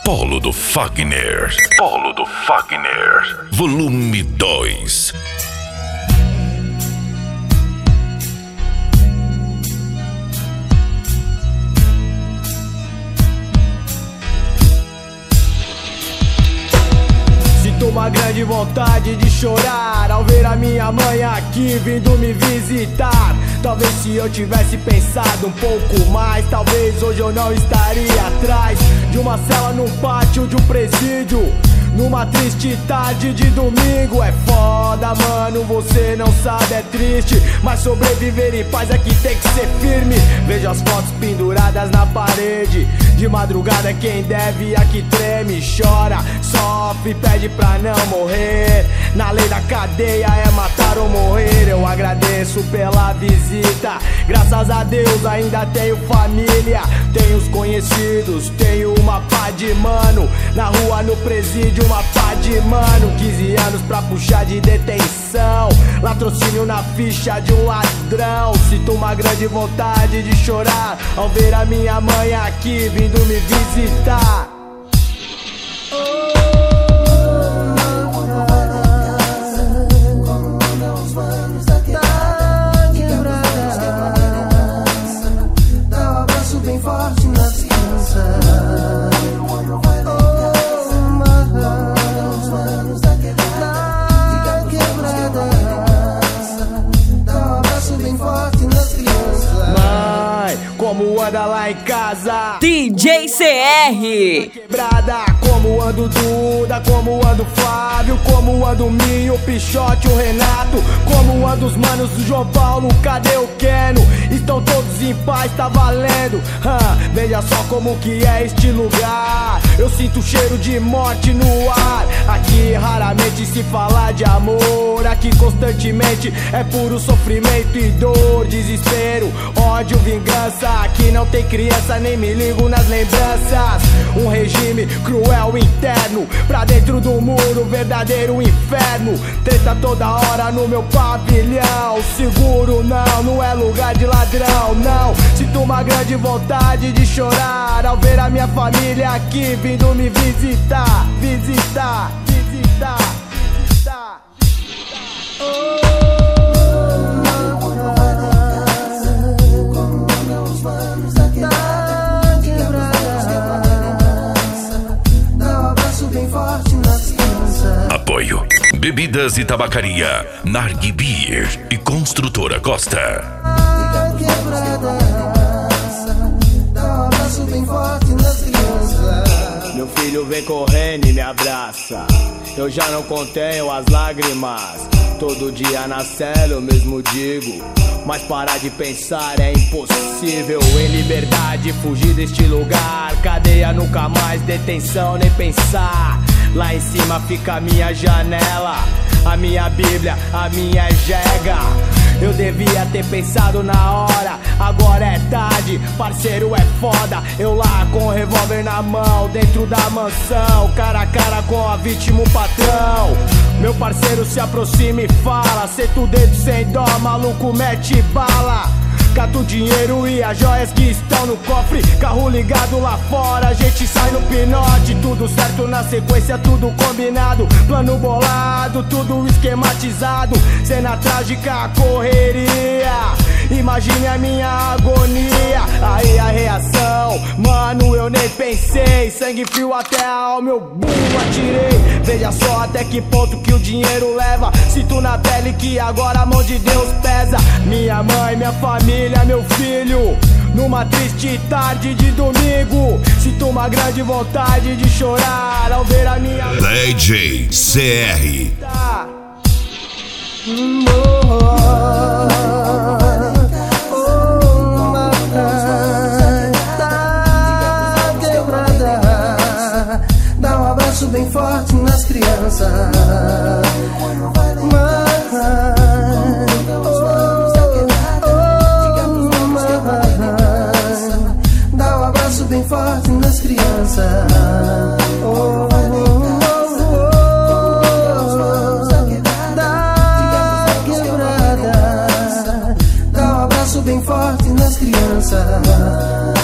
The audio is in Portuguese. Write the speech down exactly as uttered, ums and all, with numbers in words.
Polo do Fagner. Polo do Fagner. Volume dois. Sinto uma grande vontade de chorar ao ver a minha mãe aqui vindo me visitar. Talvez se eu tivesse pensado um pouco mais, talvez hoje eu não estaria atrás de uma cela num pátio de um presídio, numa triste tarde de domingo. É foda, mano, você não sabe, é triste, mas sobreviver em paz aqui tem que ser firme. Vejo as fotos penduradas na parede, de madrugada quem deve aqui treme, chora, sofre, pede pra não morrer. Na lei da cadeia é matar ou morrer. Eu agradeço pela visita, graças a Deus ainda tenho família, tenho os conhecidos, tenho uma pá de mano. Na rua, no presídio, uma pá de mano. Quinze anos pra puxar de detenção, latrocínio na ficha de um ladrão. Sinto uma grande vontade de chorar ao ver a minha mãe aqui vindo me visitar. Como anda lá em casa? D J C R Quebrada, como anda o Duda, como anda o Flávio, como anda o Minho, o Pichote, o Renato, como anda os manos do João Paulo, cadê o Keno? Estão todos em paz, tá valendo. hum, Veja só como que é este lugar. Eu sinto o cheiro de morte no ar. Aqui raramente se fala de amor, aqui constantemente é puro sofrimento e dor, desespero, ódio, vingança. Aqui não tem criança, nem me ligo nas lembranças. Um regime cruel interno, pra dentro do muro, verdadeiro inferno. Treta toda hora no meu pavilhão. Seguro não, não é lugar de ladrão, não. Sinto uma grande vontade de chorar ao ver a minha família aqui vindo me visitar. Visitar, visitar, visitar, visitar. Oh. Apoio: Bebidas e Tabacaria, Narg Beer e Construtora Costa. Meu filho vem correndo e me abraça, eu já não contenho as lágrimas. Todo dia na cela eu mesmo digo, mas parar de pensar é impossível. Em liberdade fugir deste lugar, cadeia nunca mais, detenção nem pensar. Lá em cima fica a minha janela, a minha Bíblia, a minha jega. Eu devia ter pensado na hora, agora é tarde, parceiro é foda. Eu lá com o revólver na mão, dentro da mansão, cara a cara com a vítima, o patrão. Meu parceiro se aproxima e fala, senta o dedo sem dó, maluco mete bala. Cata o dinheiro e as joias que estão no cofre, carro ligado lá fora, a gente sai no pinote. Tudo certo na sequência, tudo combinado, plano bolado, tudo esquematizado. Cena trágica, correria, imagine a minha agonia. Aí a reação, mano, eu nem pensei, sangue frio até a alma, eu bum, atirei. Veja só até que ponto que o dinheiro leva, sinto na pele que agora a mão de Deus pesa. Minha mãe, minha família, meu filho, numa triste tarde de domingo. Sinto uma grande vontade de chorar ao ver a minha D J C R. Hum, oh, oh, bem forte nas crianças. Mas, dá um abraço bem forte nas crianças. Oh, oh, oh, da quebrada, dá um abraço bem forte nas crianças.